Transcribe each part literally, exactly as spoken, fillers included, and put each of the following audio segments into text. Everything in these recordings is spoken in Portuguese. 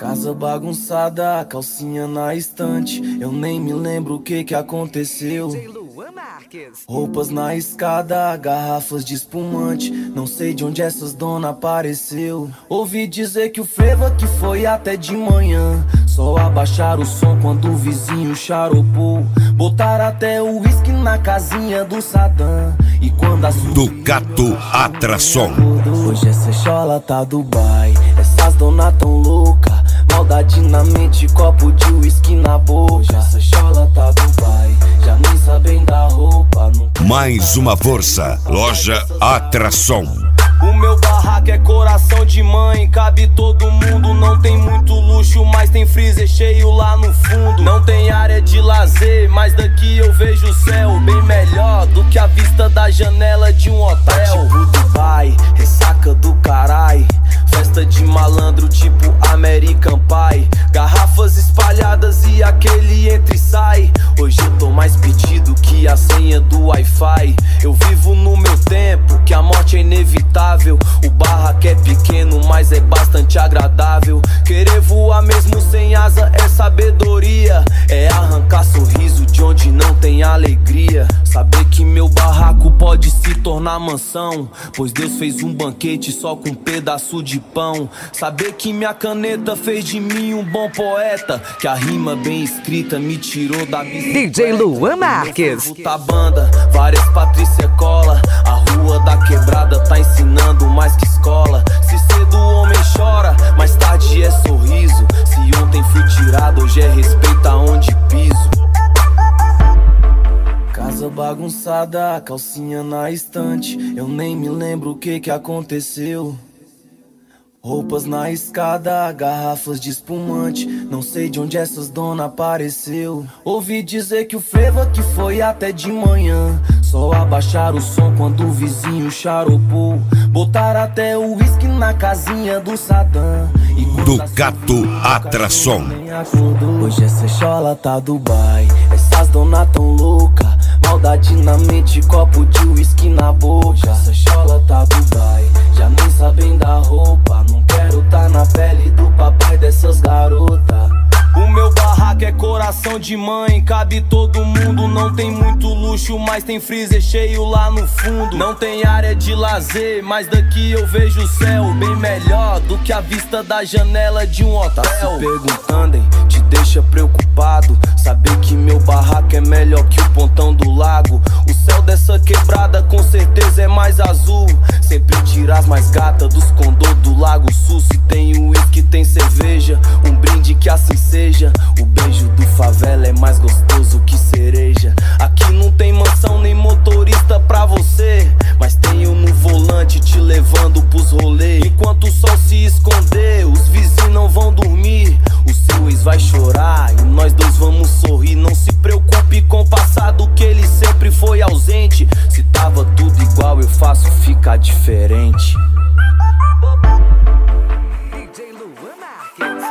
Casa bagunçada, calcinha na estante. Eu nem me lembro o que que aconteceu. Roupas na escada, garrafas de espumante. Não sei de onde essas dona apareceu. Ouvi dizer que o frevo que foi até de manhã. Só abaixar o som quando o vizinho charopou. Botar até o uísque na casinha do Saddam. E quando a Ducato Atração. Hoje essa chola tá Dubai. Essas dona tão louca. Maldade na mente, copo de uísque na boca. Hoje essa chola tá Dubai. Já nem sabem da roupa. Mais uma força. Loja Atração. O meu barraco é coração de mãe, cabe todo mundo. Não tem muito luxo, mas tem freezer cheio lá no fundo. Não tem área de lazer, mas daqui eu vejo o céu bem melhor do que a vista da janela de um hotel. Tá tipo Dubai, ressaca do carai. Festa de malandro tipo American Pie. Garrafas espalhadas e aquele entra e sai. Hoje eu tô mais pedido que a senha do Wi-Fi. Eu vivo no meu tempo, que a morte é inevitável. O barraco é pequeno, mas é bastante agradável. Querer voar mesmo sem asa é sabedoria. É arrancar sorriso de onde não tem alegria. Saber que meu barraco pode se tornar mansão, pois Deus fez um banquete só com um pedaço de pão. Saber que minha caneta fez de mim um bom poeta, que a rima bem escrita me tirou da bicicleta. D J Luan Marques. Tá banda, várias Patrícia Cola. A rua da quebrada tá ensinando mais que escola. Se cedo o homem chora, mais tarde é sorriso. Se ontem fui tirado, hoje é respeito aonde piso. Casa bagunçada, calcinha na estante. Eu nem me lembro o que que aconteceu. Roupas na escada, garrafas de espumante. Não sei de onde essas dona apareceu. Ouvi dizer que o frevo que foi até de manhã. Só abaixar o som quando o vizinho charopou. Botar até o uísque na casinha do Saddam. E Ducato Atração. Hoje essa chola tá Dubai. Essas dona tão louca. Maldade na mente, copo de uísque na boca. Hoje essa chola tá Dubai. Já nem sabem da roupa. Não quero tá na pele do papai dessas garotas. O meu barraco é coração de mãe, cabe todo mundo. Não tem muito luxo, mas tem freezer cheio lá no fundo. Não tem área de lazer, mas daqui eu vejo o céu bem melhor do que a vista da janela de um hotel. Tá se perguntando, hein? Te deixa preocupado saber que meu barraco é melhor que o pontão do lago. O céu dessa quebrada com certeza é mais azul. Sempre tira as mais gatas dos condô do Lago Sul. Se tem uísque, tem cerveja, um brinde que assim seja. O beijo do favela é mais gostoso que cereja. Aqui não tem mansão nem motorista pra você, mas tenho no volante te levando pros rolês. Enquanto o sol se esconder, os vizinhos não vão dormir. O seu ex vai chorar e nós dois vamos sorrir. Não se preocupe com o passado, que ele sempre foi ausente. Se tava tudo igual, eu faço ficar diferente. D J Luan Marques.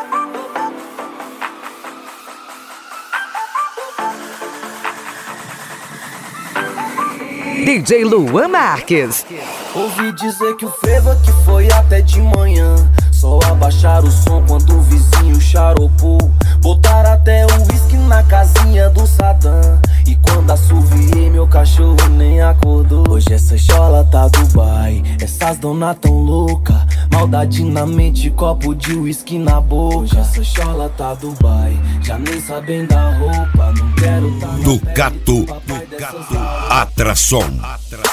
D J Luan Marques. Ouvi dizer que o frevo que foi até de manhã. Só abaixar o som quando o vizinho charopou. Botar até o uísque na casinha do Saddam. E quando assoviei, meu cachorro nem acordou. Hoje essa chola tá Dubai. Essas dona tão louca. Maldade na mente, copo de uísque na boca. Hoje essa chola tá Dubai. Já nem sabem da roupa. Não quero tá na Ducato Atração.